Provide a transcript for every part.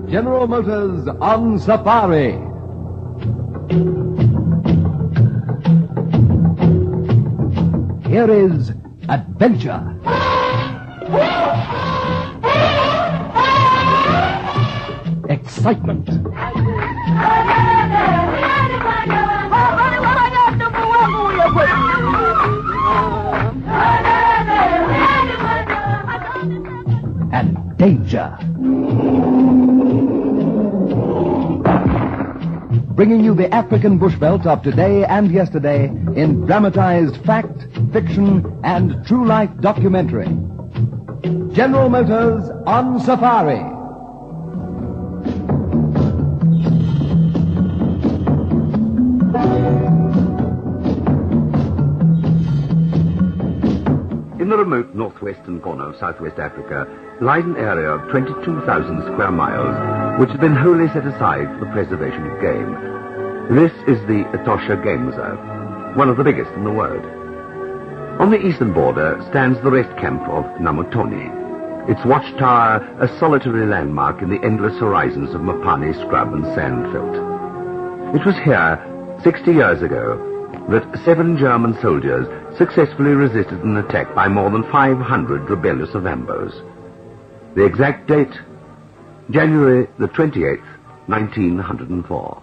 General Motors on Safari. Here is adventure. Excitement. And danger. Bringing you the African bush belt of today and yesterday in dramatized fact, fiction, and true-life documentary. General Motors on Safari. In the remote northwestern corner of southwest Africa lies an area of 22,000 square miles which has been wholly set aside for the preservation of game. This is the Etosha Game Reserve, one of the biggest in the world. On the eastern border stands the rest camp of Namotoni, its watchtower a solitary landmark in the endless horizons of Mopani scrub and sandfelt. It was here, 60 years ago, that 7 German soldiers successfully resisted an attack by more than 500 rebellious Ovambos. The exact date, January the 28th, 1904.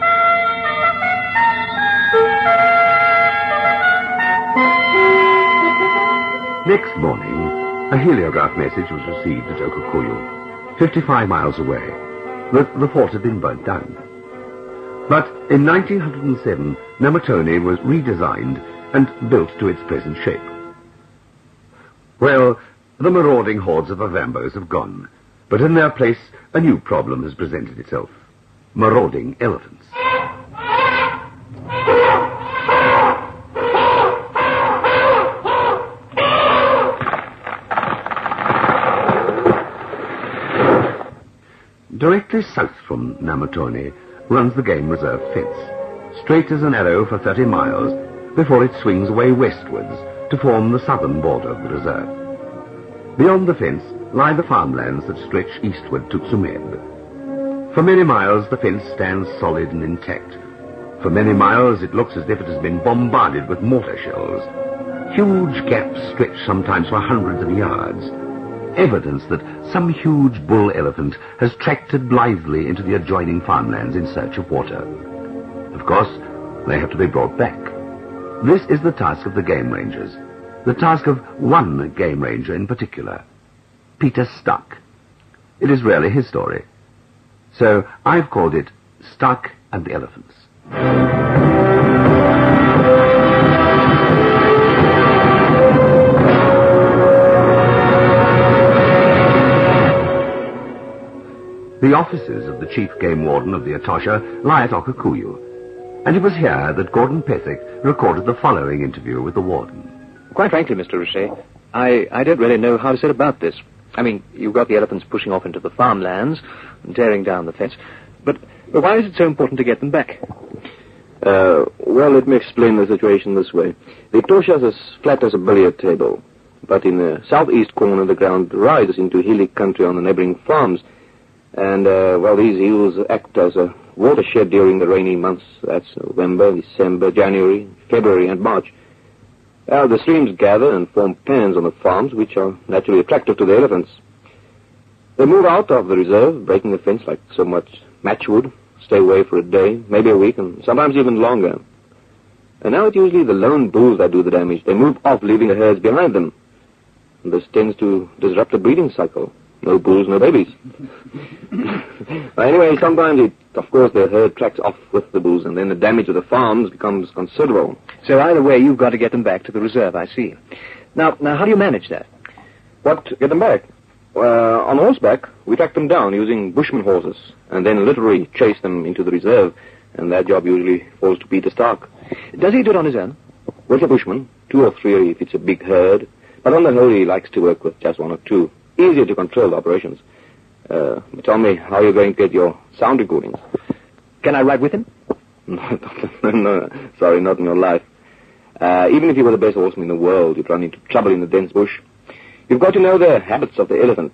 Next morning, a heliograph message was received at Okukuyu, 55 miles away, that the fort had been burnt down. But in 1907, Namotoni was redesigned and built to its present shape. Well, the marauding hordes of Ovambos have gone, but in their place a new problem has presented itself. Marauding elephants. Directly south from Namotoni runs the game reserve fence, straight as an arrow for 30 miles, before it swings away westwards to form the southern border of the reserve. Beyond the fence lie the farmlands that stretch eastward to Tsumeb. For many miles the fence stands solid and intact. For many miles it looks as if it has been bombarded with mortar shells. Huge gaps stretch sometimes for hundreds of yards. Evidence that some huge bull elephant has tracted blithely into the adjoining farmlands in search of water. Of course, they have to be brought back. This is the task of the game rangers, the task of one game ranger in particular, Peter Stuck. It is really his story. So I've called it Stuck and the Elephants. The offices of the chief game warden of the Etosha lie at Okukuyu, and it was here that Gordon Pethick recorded the following interview with the warden. Quite frankly, Mr. Richet, I don't really know how to set about this. I mean, you've got the elephants pushing off into the farmlands and tearing down the fence, but why is it so important to get them back? Well, let me explain the situation this way. The Etosha is as flat as a billiard table, but in the southeast corner the ground rises into hilly country on the neighboring farms. And, these hills act as a watershed during the rainy months. That's November, December, January, February, and March. The streams gather and form pans on the farms, which are naturally attractive to the elephants. They move out of the reserve, breaking the fence like so much matchwood, stay away for a day, maybe a week, and sometimes even longer. And now it's usually the lone bulls that do the damage. They move off, leaving the herds behind them. And this tends to disrupt the breeding cycle. No bulls, no babies. Anyway, sometimes of course, the herd tracks off with the bulls, and then the damage to the farms becomes considerable. So either way, you've got to get them back to the reserve, I see. Now, how do you manage that? What? Get them back? On horseback, we track them down using bushman horses, and then literally chase them into the reserve, and that job usually falls to Peter Stark. Does he do it on his own? With a bushman, 2 or 3 if it's a big herd, but on the whole he likes to work with just 1 or 2. Easier to control the operations. Tell me how you're going to get your sound recordings. Can I ride with him? No, sorry, not in your life. Even if you were the best horseman in the world, you'd run into trouble in the dense bush. You've got to know the habits of the elephant.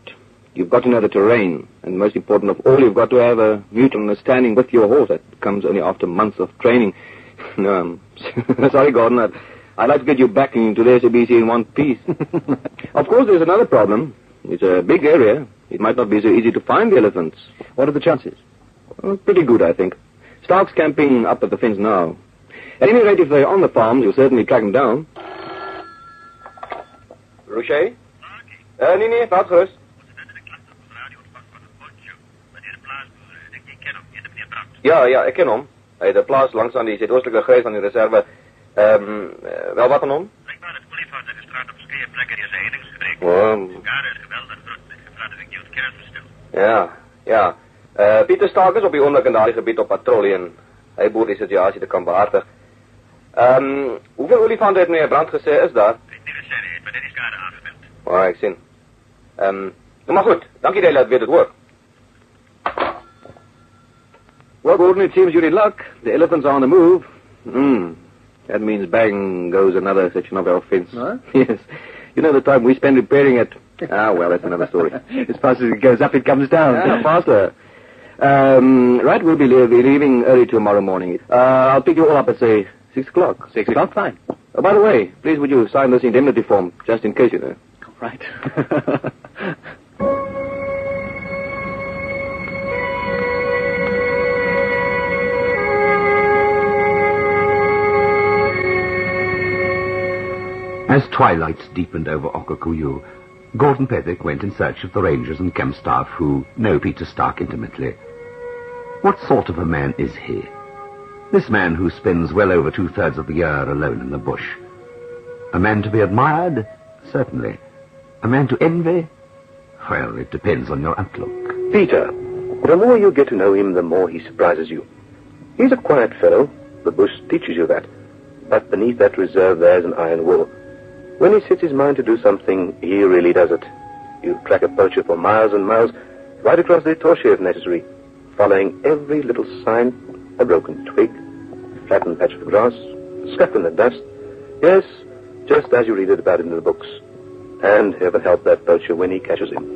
you've got to know the terrain. And most important of all, you've got to have a mutual understanding with your horse. That comes only after months of training. No, I'm sorry, Gordon. I'd like to get you back into the SABC in one piece. Of course, there's another problem. It's a big area. It might not be so easy to find the elephants. What are the chances? Pretty good, I think. Stark's camping up at the fence now. At any rate, if they're on the farms, you'll certainly track them down. Rocher? Nee, praat gerust. Ja, ik ken hem. Hij heeft de plaats langs aan die zuidoostelijke grens aan die reserve. Wel wat van hem? Ik ben het poliefhouden gestraat op verschillende plekken die zijn heringsgebreken. Garen is geweldig druk. Ik gevraagd dat ik die het kerstverstil. Ja. Pieter Stark is op die onderkant gebied op patrollie en hij boert die situatie te kan behartigen. Hoeveel olifanten heeft meneer Brandt gezegd is daar? Ik niet gezegd, hij heeft bij deze garen aangemeld. Ik zie. Maar goed, dank je dat je weet het woord. Well, Gordon, it seems you're in luck. The elephants are on the move. That means bang goes another section of our fence. Huh? Yes. You know the time we spend repairing it. Well, that's another story. As fast as it goes up, it comes down. Faster. Right, we'll be leaving early tomorrow morning. I'll pick you all up at, say, 6 o'clock. 6 o'clock, fine. By the way, please would you sign this indemnity form, just in case, you know. Right. As twilight deepened over Okakuyu, Gordon Pethick went in search of the rangers and camp staff who know Peter Stark intimately. What sort of a man is he? This man who spends well over 2/3 of the year alone in the bush. A man to be admired? Certainly. A man to envy? Well, it depends on your outlook. Peter, the more you get to know him, the more he surprises you. He's a quiet fellow. The bush teaches you that. But beneath that reserve, there's an iron will. When he sets his mind to do something, he really does it. You track a poacher for miles and miles, right across the Etosha if necessary, following every little sign, a broken twig, a flattened patch of grass, a scuff in the dust. Yes, just as you read it about in the books. And heaven help that poacher when he catches him.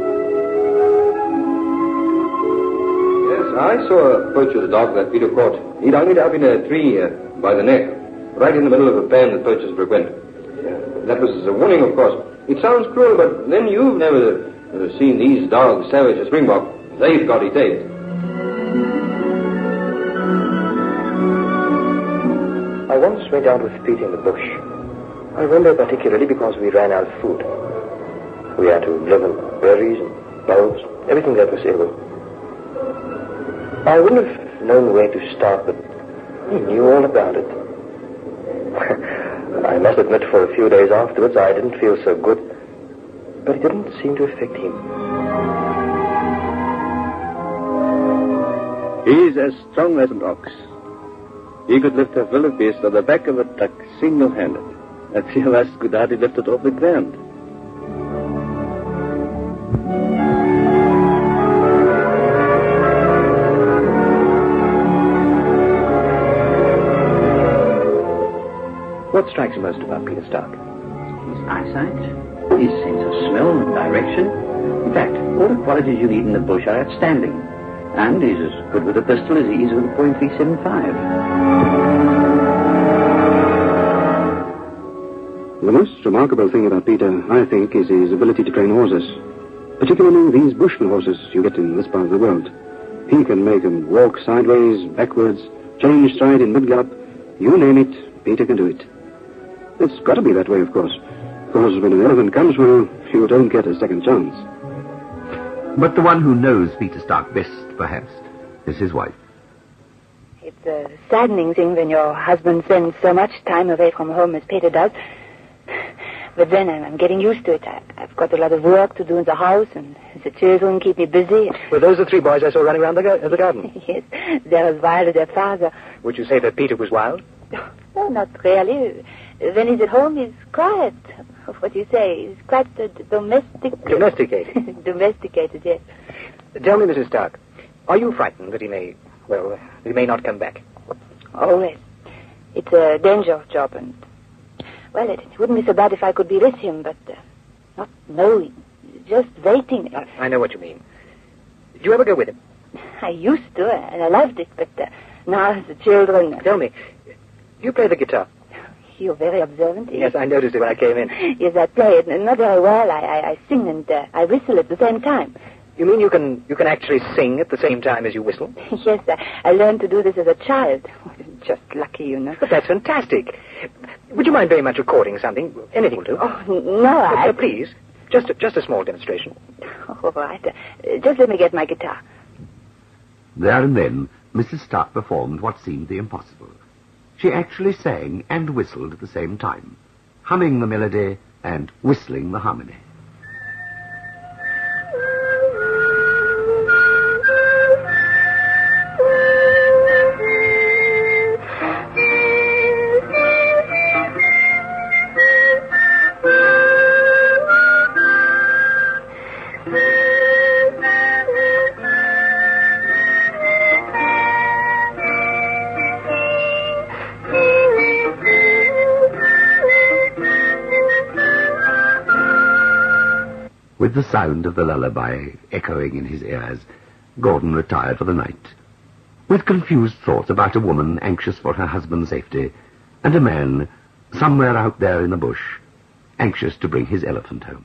Yes, I saw a poacher's dog that Peter caught. He'd hung it up in a tree by the neck, right in the middle of a pen that poachers frequent. That was a warning, of course. It sounds cruel, but then you've never seen these dogs savage as Springbok. They've got it taped. I once went out with Peter in the bush. I remember particularly because we ran out of food. We had to live on berries and bulbs, everything that was edible. I wouldn't have known where to start, but he knew all about it. I must admit, for a few days afterwards, I didn't feel so good, but it didn't seem to affect him. He's as strong as an ox. He could lift a wildebeest on the back of a truck single-handed. A few of us could hardly lift it off the ground. What strikes you most about Peter Stark? His eyesight, his sense of smell and direction. In fact, all the qualities you need in the bush are outstanding. And he's as good with a pistol as he is with a .375. The most remarkable thing about Peter, I think, is his ability to train horses. Particularly these bushman horses you get in this part of the world. He can make them walk sideways, backwards, change stride in mid-gallop. You name it, Peter can do it. It's got to be that way, of course. Because when an elephant comes, well, you don't get a second chance. But the one who knows Peter Stark best, perhaps, is his wife. It's a saddening thing when your husband spends so much time away from home as Peter does. But then I'm getting used to it. I've got a lot of work to do in the house, and the children keep me busy. Were those the three boys I saw running around the garden? Yes, they're as wild as their father. Would you say that Peter was wild? No, not really. When he's at home, he's quiet. What do you say? He's quite domesticated. Domesticated? Domesticated, yes. Tell me, Mrs. Stark, are you frightened that he may not come back? Always. It's a dangerous job, and, well, it wouldn't be so bad if I could be with him, but not knowing, just waiting. I know what you mean. Do you ever go with him? I used to, and I loved it, but now the children... Tell me, do you play the guitar? You're very observant. Yes, I noticed it when I came in. Yes, I play it, not very well. I sing and I whistle at the same time. You mean you can actually sing at the same time as you whistle? Yes, I learned to do this as a child. Just lucky, you know. But that's fantastic. Would you mind very much recording something? Anything will do. Oh, no, please, just a small demonstration. All right. Just let me get my guitar. There and then, Mrs. Stark performed what seemed the impossible. She actually sang and whistled at the same time, humming the melody and whistling the harmony. With the sound of the lullaby echoing in his ears, Gordon retired for the night, with confused thoughts about a woman anxious for her husband's safety, and a man, somewhere out there in the bush, anxious to bring his elephant home.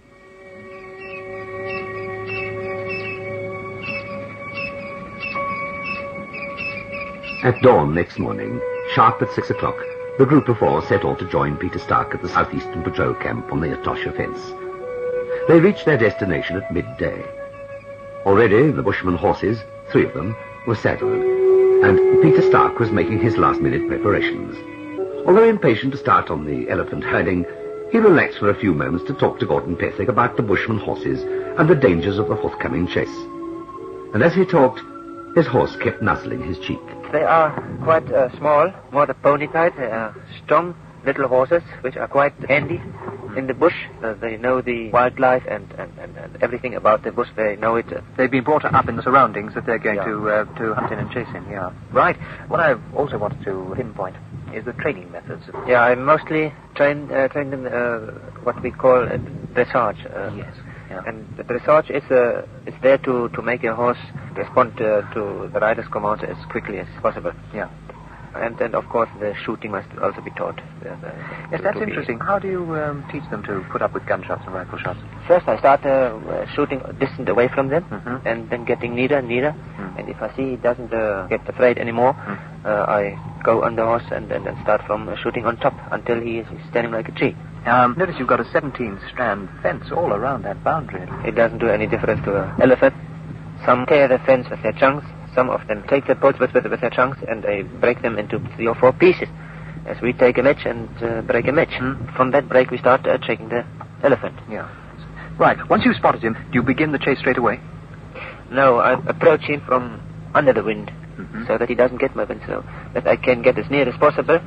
At dawn next morning, sharp at 6 o'clock, the group of four set off to join Peter Stark at the southeastern patrol camp on the Etosha fence. They reached their destination at midday. Already the Bushman horses, 3 of them, were saddled, and Peter Stark was making his last-minute preparations. Although impatient to start on the elephant herding, he relaxed for a few moments to talk to Gordon Pethick about the Bushman horses and the dangers of the forthcoming chase. And as he talked, his horse kept nuzzling his cheek. They are quite small, more the pony type. They are strong little horses, which are quite handy in the bush. They know the wildlife and everything about the bush. They know it. They've been brought up in the surroundings that they're going to hunt in and chase in, yeah. Right. What I also wanted to pinpoint is the training methods. Yeah, I mostly train them what we call dressage. Yes. Yeah. And the dressage is there to make a horse respond to the rider's commands as quickly as possible. Yeah. And then, of course, the shooting must also be taught. Yes, that's interesting. How do you teach them to put up with gunshots and rifle shots? First, I start shooting distant away from them, and then getting nearer and nearer. And if I see he doesn't get afraid anymore, I go on the horse and start from shooting on top until he is standing like a tree. Notice you've got a 17-strand fence all around that boundary. It doesn't do any difference to an elephant. Some tear the fence with their trunks. Some of them take the poles with their trunks and they break them into 3 or 4 pieces. As we take a match and break a match. From that break we start chasing the elephant. Yeah. Right. Once you've spotted him, do you begin the chase straight away? No, I approach him from under the wind so that he doesn't get my wind, so that I can get as near as possible.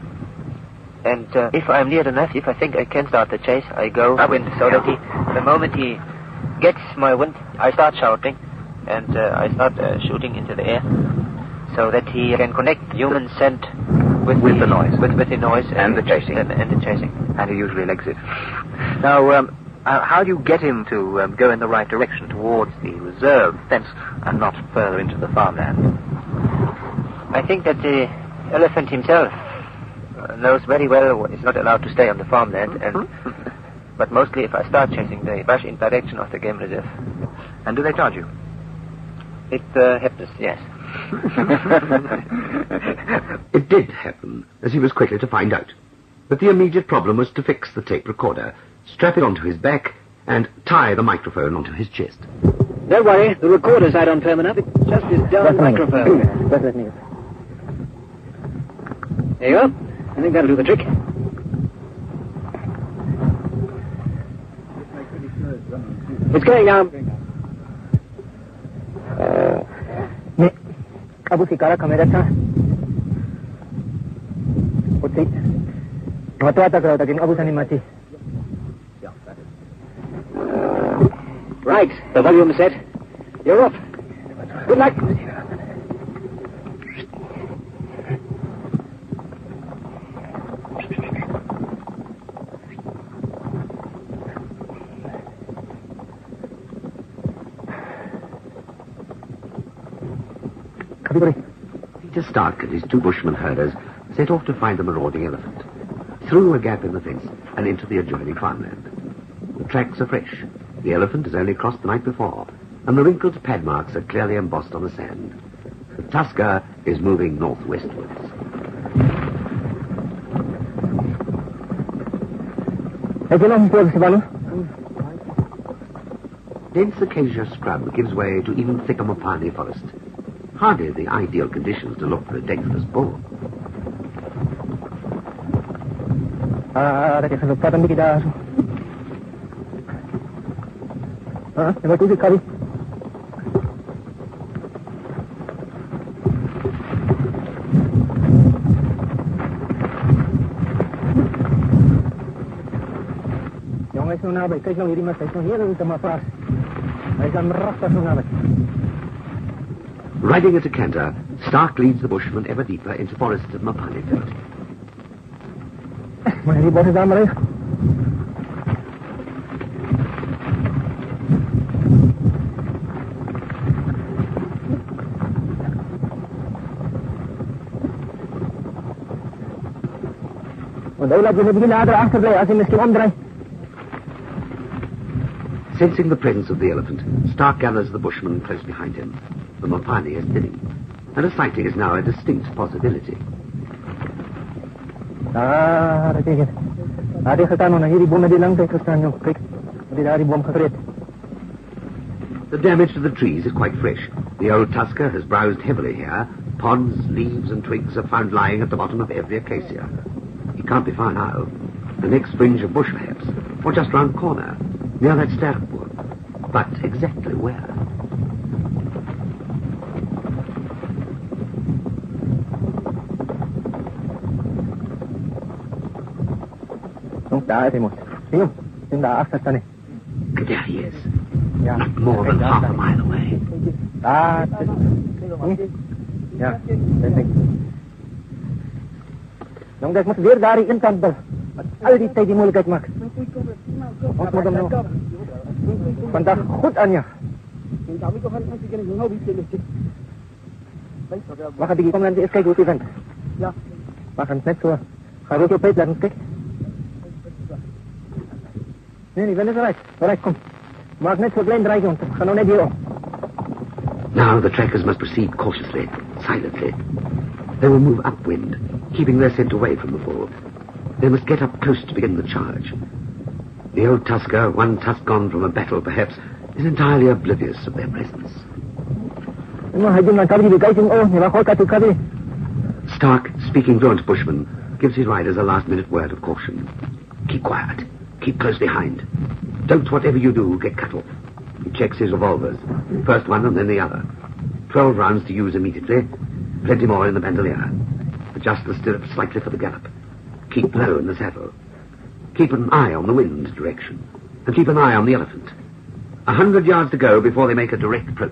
And if I'm near enough, if I think I can start the chase, I go upwind so that the moment he gets my wind, I start shouting. And I start shooting into the air so that he can connect human scent with the noise. With the noise. And the chasing. And the chasing. And he usually legs it. Now, how do you get him to go in the right direction towards the reserve fence and not further into the farmland? I think that the elephant himself knows very well he's not allowed to stay on the farmland. But mostly if I start chasing, they rush in direction of the game reserve. And do they charge you? It happens, yes. It did happen, as he was quickly to find out. But the immediate problem was to fix the tape recorder, strap it onto his back, and tie the microphone onto his chest. Don't worry, the recorder's side on firm enough. It's just this darn microphone. There you go. I think that'll do the trick. It's going now. Abu Sikara kamera tha. Utsi. Matwata karo takin Abu Sani mati. Right, the volume is set. You're off. Good luck. Peter Stark and his 2 Bushmen herders set off to find the marauding elephant, through a gap in the fence and into the adjoining farmland. The tracks are fresh. The elephant has only crossed the night before, and the wrinkled pad marks are clearly embossed on the sand. The tusker is moving northwestwards. Dense acacia scrub gives way to even thicker mopane forest. Hardly the ideal conditions to look for a dexterous bull. Riding at a canter, Stark leads the Bushmen ever deeper into forests of mopane felt. Sensing the presence of the elephant, Stark gathers the Bushmen close behind him. The mopane is thinning, and a sighting is now a distinct possibility. The damage to the trees is quite fresh. The old tusker has browsed heavily here. Pods, leaves, and twigs are found lying at the bottom of every acacia. He can't be far now. The next fringe of bush, perhaps, or just round the corner, near that sterkwood. But exactly where? There he is. Not more than half a mile away. Jongens, moet weer daar in kant bel. Wat al die tijd die moeilijkheid maakt. Ons moet hem nou vandaag goed aan je. Wacht even, kom dan eens kijken hoe het event. Ja. Wacht eens net zo. Ga je op peet laten kijken. Nee, ik ben net eruit. Vooruit, kom. Maak net zo'n klein draaije om. Ga nou net hier om. Now the trackers must proceed cautiously, silently. They will move upwind, keeping their scent away from the bull. They must get up close to begin the charge. The old tusker, 1 tusk gone from a battle perhaps, is entirely oblivious of their presence. Stark, speaking fluent Bushman, gives his riders a last-minute word of caution. Keep quiet. Keep close behind. Don't, whatever you do, get cut off. He checks his revolvers. First one and then the other. 12 rounds to use immediately. Plenty more in the bandolier. Adjust the stirrups slightly for the gallop. Keep low in the saddle. Keep an eye on the wind direction. And keep an eye on the elephant. 100 yards to go before they make a direct approach.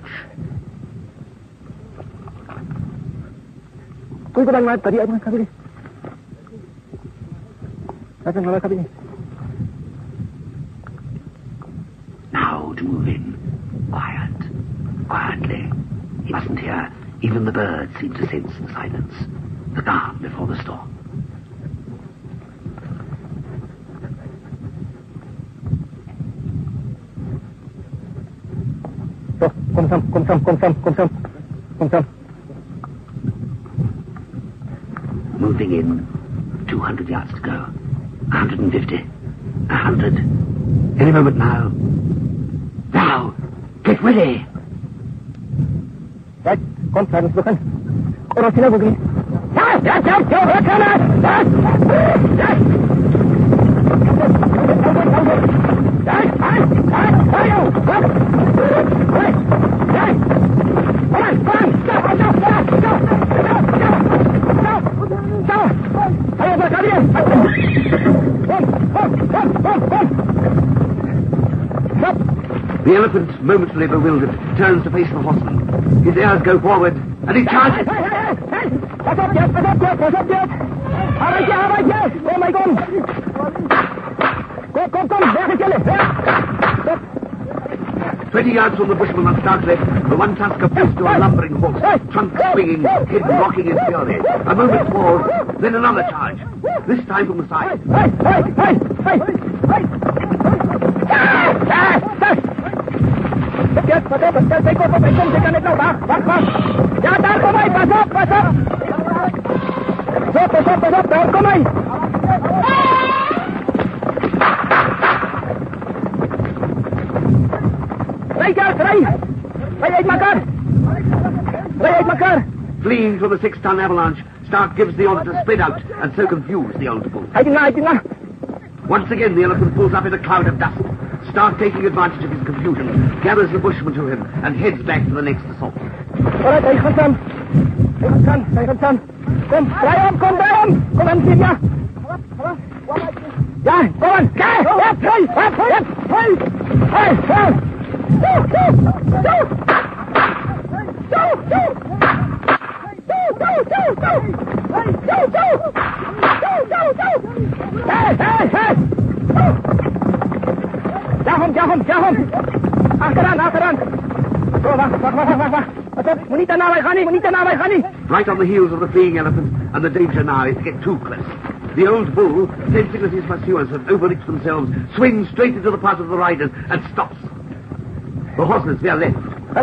Now to move in. Quiet. Quietly. He mustn't hear. Even the birds seem to sense the silence. The calm before the storm. Kom some. Moving in. 200 yards to go. 150. 100. Any moment now. Now! Get ready! Right, kom, laat ons begin. Oorlog sila, Bugli. The elephant, momentarily bewildered, turns to face the horseman. His ears go forward, and he charges. Pass up, yes! Arbeid, yes! Oh my God! Kom, weg is jullie! 20 yards from the bushman on Stark's left, the one tusker placed to a lumbering horse, trunk swinging, head rocking in fury. A moment's pause, then another charge. This time from the side. Fleeing from the 6-ton avalanche, Stark gives the order to spread out and so confuse the old bull. Once again, the elephant pulls up in a cloud of dust. Stark, taking advantage of his confusion, gathers the bushman to him and heads back to the next assault. Right on the heels of the fleeing elephant, and the danger now is to get too close. The old bull, sensing that his pursuers have overreached themselves, swings straight into the path of the riders and stops. The horses veer left.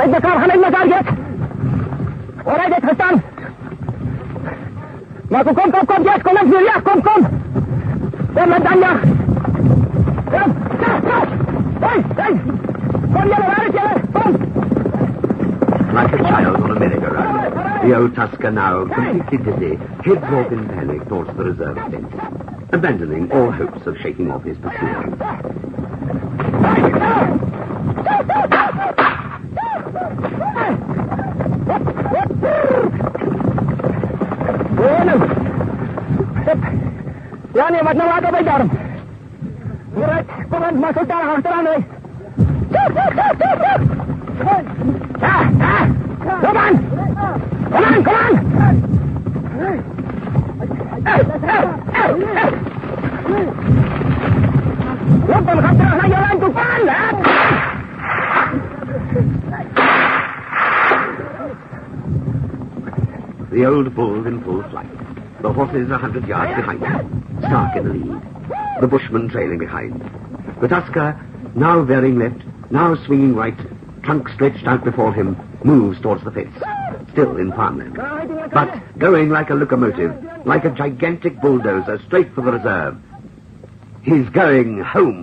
Like a child on a merry-go-round, the old tusker now, completely dizzy, heads off in panic towards the reserve fence, abandoning all hopes of shaking off his pursuer. The old bull's in full flight. The horses 100 yards behind him. Stark in the lead. The bushman trailing behind. The tusker, now veering left, now swinging right, trunk stretched out before him, moves towards the fence. Still in farmland. But going like a locomotive, like a gigantic bulldozer, straight for the reserve. He's going home.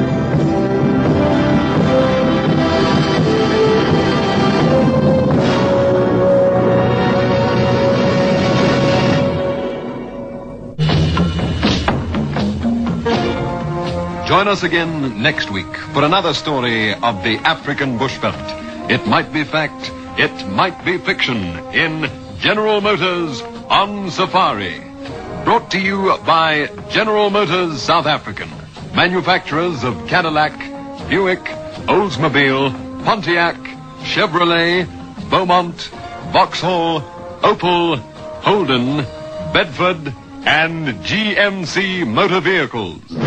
Join us again next week for another story of the African bushveld. It might be fact, it might be fiction in General Motors on Safari. Brought to you by General Motors South African, manufacturers of Cadillac, Buick, Oldsmobile, Pontiac, Chevrolet, Beaumont, Vauxhall, Opel, Holden, Bedford, and GMC motor vehicles.